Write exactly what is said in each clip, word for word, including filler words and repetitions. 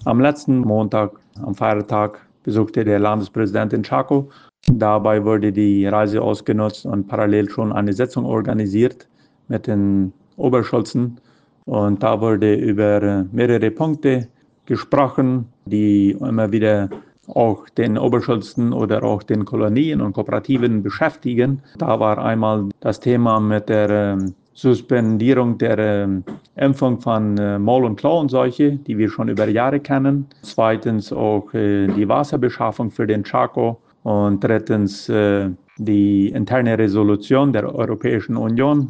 Am letzten Montag, am Feiertag, besuchte der Landespräsident in Chaco. Dabei wurde die Reise ausgenutzt und parallel schon eine Sitzung organisiert mit den Oberschulzen. Und da wurde über mehrere Punkte gesprochen, die immer wieder auch den Oberschulzen oder auch den Kolonien und Kooperativen beschäftigen. Da war einmal das Thema mit der ähm, Suspendierung der ähm, Impfung von äh, Maul- und Klauenseuche, die wir schon über Jahre kennen. Zweitens auch äh, die Wasserbeschaffung für den Chaco. Und drittens äh, die interne Resolution der Europäischen Union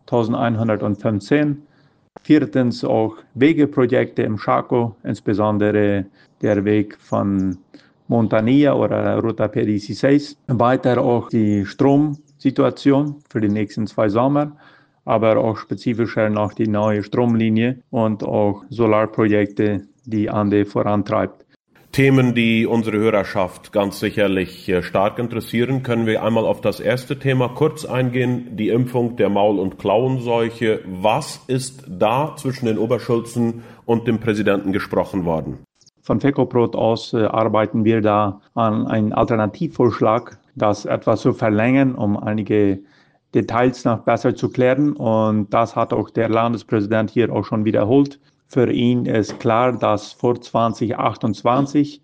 elfhundertfünfzehn. Viertens auch Wegeprojekte im Chaco, insbesondere der Weg von Montanilla oder Ruta P sechzehn. Weiter auch die Stromsituation für die nächsten zwei Sommer, aber auch spezifischer noch die neue Stromlinie und auch Solarprojekte, die Ande vorantreibt. Themen, die unsere Hörerschaft ganz sicherlich stark interessieren, können wir einmal auf das erste Thema kurz eingehen, die Impfung der Maul- und Klauenseuche. Was ist da zwischen den Oberschulzen und dem Präsidenten gesprochen worden? Von FECOPROT aus äh, arbeiten wir da an einem Alternativvorschlag, das etwas zu verlängern, um einige Details noch besser zu klären. Und das hat auch der Landespräsident hier auch schon wiederholt. Für ihn ist klar, dass vor zwanzig achtundzwanzig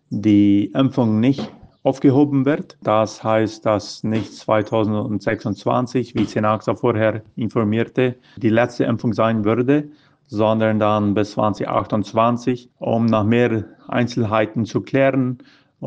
die Impfung nicht aufgehoben wird. Das heißt, dass nicht zweitausendsechsundzwanzig, wie Cenaxa vorher informierte, die letzte Impfung sein würde, sondern dann bis zwanzig achtundzwanzig, um noch mehr Einzelheiten zu klären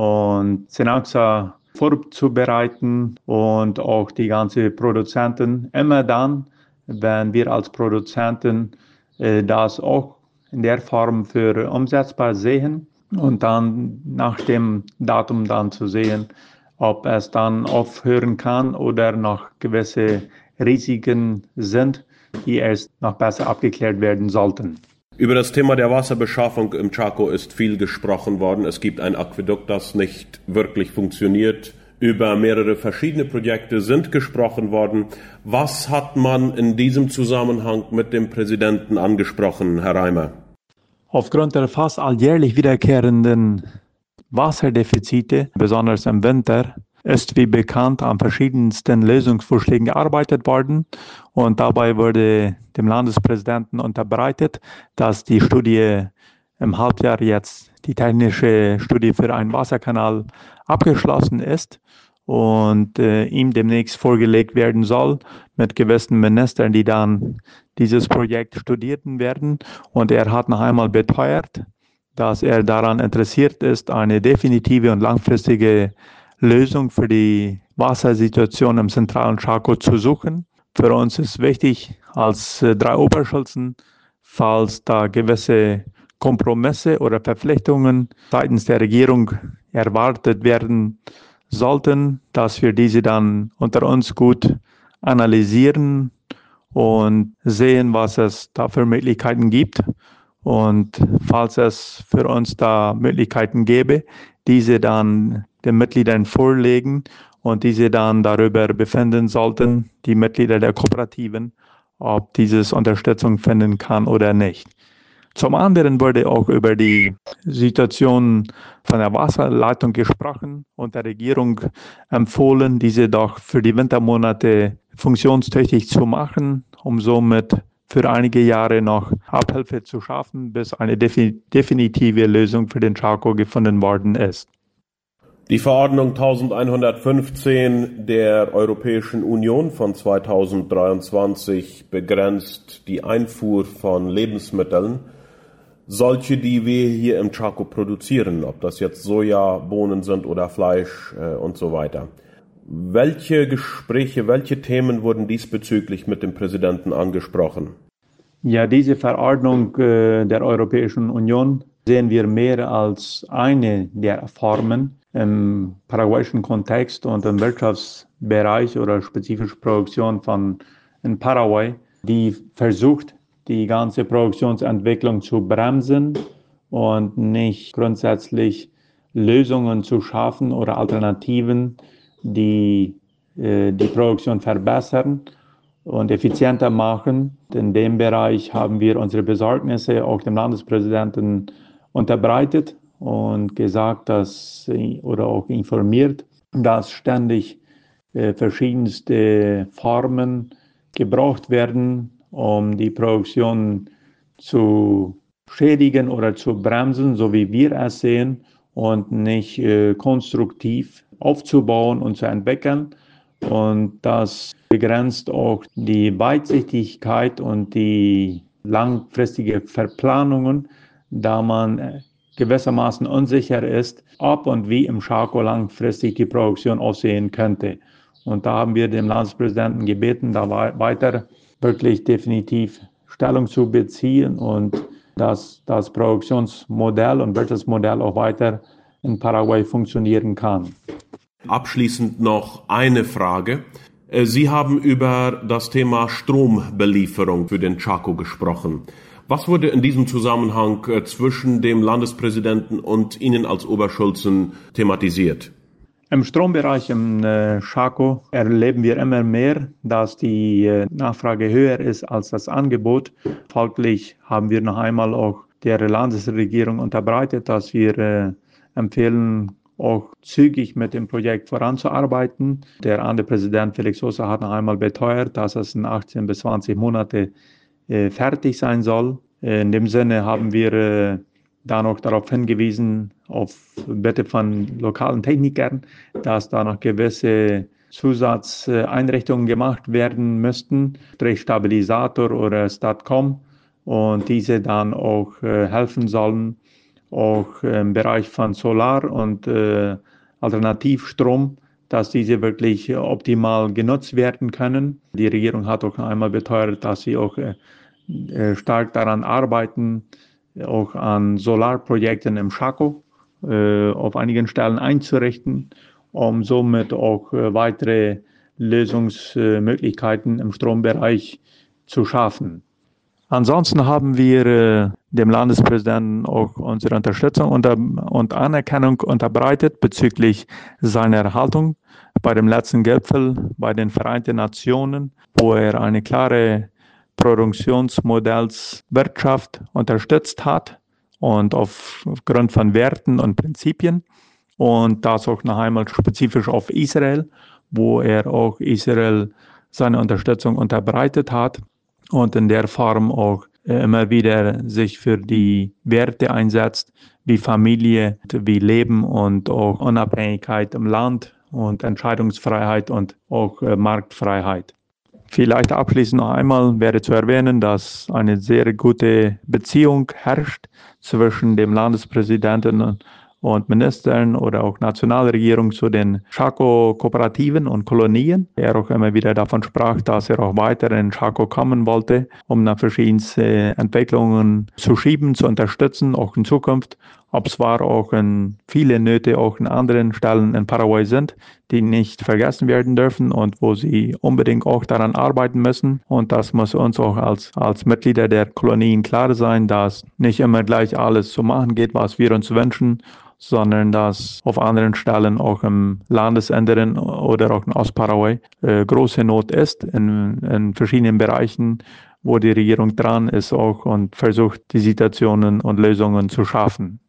und Cenaxa vorzubereiten und auch die ganzen Produzenten immer dann, wenn wir als Produzenten äh, das auch in der Form für umsetzbar sehen und dann nach dem Datum dann zu sehen, ob es dann aufhören kann oder noch gewisse Risiken sind, die erst noch besser abgeklärt werden sollten. Über das Thema der Wasserbeschaffung im Chaco ist viel gesprochen worden. Es gibt ein Aquädukt, das nicht wirklich funktioniert. Über mehrere verschiedene Projekte sind gesprochen worden. Was hat man in diesem Zusammenhang mit dem Präsidenten angesprochen, Herr Reimer? Aufgrund der fast alljährlich wiederkehrenden Wasserdefizite, besonders im Winter, ist wie bekannt an verschiedensten Lösungsvorschlägen gearbeitet worden. Und dabei wurde dem Landespräsidenten unterbreitet, dass die Studie im Halbjahr jetzt, die technische Studie für einen Wasserkanal abgeschlossen ist und äh, ihm demnächst vorgelegt werden soll mit gewissen Ministern, die dann dieses Projekt studierten werden. Und er hat noch einmal beteuert, dass er daran interessiert ist, eine definitive und langfristige Lösung für die Wassersituation im zentralen Chaco zu suchen. Für uns ist wichtig, als äh, drei Oberschulzen, falls da gewisse Kompromisse oder Verpflichtungen seitens der Regierung erwartet werden sollten, dass wir diese dann unter uns gut analysieren und sehen, was es da für Möglichkeiten gibt. Und falls es für uns da Möglichkeiten gäbe, diese dann den Mitgliedern vorlegen und diese dann darüber befinden sollten, die Mitglieder der Kooperativen, ob dieses Unterstützung finden kann oder nicht. Zum anderen wurde auch über die Situation von der Wasserleitung gesprochen und der Regierung empfohlen, diese doch für die Wintermonate funktionstüchtig zu machen, um somit für einige Jahre noch Abhilfe zu schaffen, bis eine definitive Lösung für den Chaco gefunden worden ist. Die Verordnung elfhundertfünfzehn der Europäischen Union von zweitausenddreiundzwanzig begrenzt die Einfuhr von Lebensmitteln, solche, die wir hier im Chaco produzieren, ob das jetzt Soja, Bohnen sind oder Fleisch äh, und so weiter. Welche Gespräche, welche Themen wurden diesbezüglich mit dem Präsidenten angesprochen? Ja, diese Verordnung äh, der Europäischen Union sehen wir mehr als eine der Formen im paraguayischen Kontext und im Wirtschaftsbereich oder spezifische Produktion von in Paraguay, die versucht, die ganze Produktionsentwicklung zu bremsen und nicht grundsätzlich Lösungen zu schaffen oder Alternativen, die äh, die Produktion verbessern und effizienter machen. In dem Bereich haben wir unsere Besorgnisse auch dem Landespräsidenten unterbreitet und gesagt, dass oder auch informiert, dass ständig äh, verschiedenste Formen gebraucht werden, um die Produktion zu schädigen oder zu bremsen, so wie wir es sehen, und nicht äh, konstruktiv aufzubauen und zu entwickeln. Und das begrenzt auch die Weitsichtigkeit und die langfristige Verplanungen, da man gewissermaßen unsicher ist, ob und wie im Chaco langfristig die Produktion aussehen könnte. Und da haben wir dem Landespräsidenten gebeten, da weiter wirklich definitiv Stellung zu beziehen und dass das Produktionsmodell und Wirtschaftsmodell auch weiter in Paraguay funktionieren kann. Abschließend noch eine Frage. Sie haben über das Thema Strombelieferung für den Chaco gesprochen. Was wurde in diesem Zusammenhang zwischen dem Landespräsidenten und Ihnen als Oberschulzen thematisiert? Im Strombereich im äh, Chaco erleben wir immer mehr, dass die äh, Nachfrage höher ist als das Angebot. Folglich haben wir noch einmal auch der Landesregierung unterbreitet, dass wir äh, empfehlen, auch zügig mit dem Projekt voranzuarbeiten. Der andere Präsident Felix Sosa hat noch einmal beteuert, dass es in achtzehn bis zwanzig Monate äh, fertig sein soll. Äh, in dem Sinne haben wir äh, da noch darauf hingewiesen, auf Bitte von lokalen Technikern, dass da noch gewisse Zusatzeinrichtungen gemacht werden müssten, sprich Stabilisator oder Statcom, und diese dann auch äh, helfen sollen, auch im Bereich von Solar und äh, Alternativstrom, dass diese wirklich optimal genutzt werden können. Die Regierung hat auch einmal beteuert, dass sie auch äh, stark daran arbeiten, auch an Solarprojekten im Chaco äh, auf einigen Stellen einzurichten, um somit auch äh, weitere Lösungsmöglichkeiten im Strombereich zu schaffen. Ansonsten haben wir äh, dem Landespräsidenten auch unsere Unterstützung unter, und Anerkennung unterbreitet bezüglich seiner Haltung bei dem letzten Gipfel bei den Vereinten Nationen, wo er eine klare Produktionsmodells Wirtschaft unterstützt hat und aufgrund von Werten und Prinzipien, und das auch noch einmal spezifisch auf Israel, wo er auch Israel seine Unterstützung unterbreitet hat und in der Form auch immer wieder sich für die Werte einsetzt, wie Familie, wie Leben und auch Unabhängigkeit im Land und Entscheidungsfreiheit und auch Marktfreiheit. Vielleicht abschließend noch einmal wäre zu erwähnen, dass eine sehr gute Beziehung herrscht zwischen dem Landespräsidenten und Ministern oder auch Nationalregierung zu den Chaco-Kooperativen und Kolonien. Er auch immer wieder davon sprach, dass er auch weiter in Chaco kommen wollte, um nach verschiedenste Entwicklungen zu schieben, zu unterstützen, auch in Zukunft. Ob zwar auch in viele Nöte auch in anderen Stellen in Paraguay sind, die nicht vergessen werden dürfen und wo sie unbedingt auch daran arbeiten müssen. Und das muss uns auch als, als Mitglieder der Kolonien klar sein, dass nicht immer gleich alles zu machen geht, was wir uns wünschen, sondern dass auf anderen Stellen auch im Landesinneren oder auch in Ostparaguay äh, große Not ist in, in verschiedenen Bereichen, wo die Regierung dran ist auch und versucht, die Situationen und Lösungen zu schaffen.